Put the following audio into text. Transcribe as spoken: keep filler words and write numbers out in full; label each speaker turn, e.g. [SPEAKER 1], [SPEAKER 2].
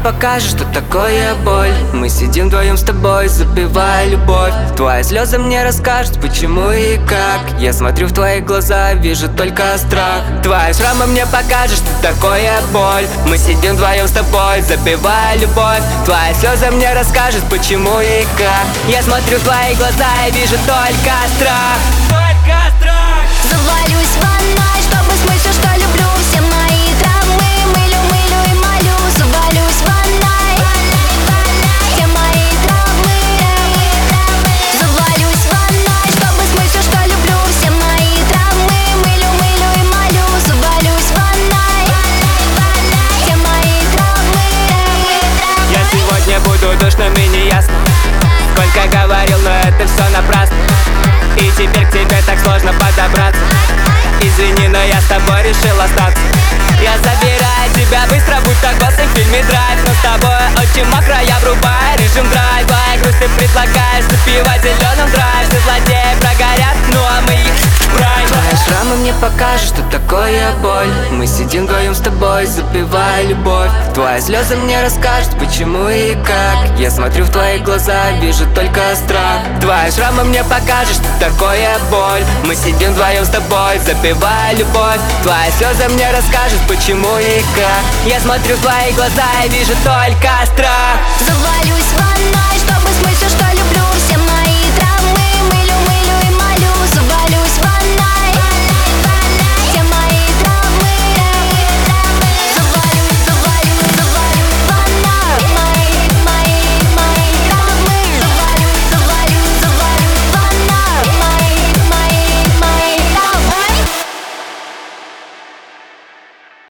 [SPEAKER 1] покажешь, что такое боль. Мы сидим вдвоем с тобой, запивая любовь. Твои слезы мне расскажут, почему и как. Я смотрю в твои глаза, вижу только страх. Твои шрамы мне покажут, что такое боль. Мы сидим вдвоем с тобой, запивая любовь. Твои слезы мне расскажут, почему и как. Я смотрю в твои глаза и вижу только страх. Только страх.
[SPEAKER 2] Завалюсь в ванной, чтобы смыть все, что люблю. Все мои травмы мылю, мылю и молю. Завалюсь в ванной, все мои травмы. Завалюсь в ванной, чтобы смыть все, что люблю. Все мои травмы мылю, мылю и молю. Завалюсь в ванной, все мои травмы.
[SPEAKER 1] Я сегодня буду душным и неясным. Сколько говорил, но это все напрасно. И теперь к тебе так сложно подобраться. Извини, но я с тобой решил остаться. Я забираю тебя быстро, будто боссы в фильме «Драйв». Но с тобой очень мокро, я врубаю режим драйв. Твоя грусть ты предлагаешь запивать зеленым драйв. Все злодеи прогорят, ну а мы их брать. Твои шрамы мне покажут, что такое боль. Мы сидим вдвоем с тобой, запивая любовь. Твои слезы мне расскажут, почему и как. Я смотрю в твои глаза, вижу только страх. Твои шрамы мне покажут, что такое боль. Мы сидим вдвоем с тобой, запивая любовь. Твои слезы мне расскажут, почему и как. Я смотрю в твои глаза и вижу только страх.
[SPEAKER 2] Завалюсь в ванной, чтобы смыть все, что люблю.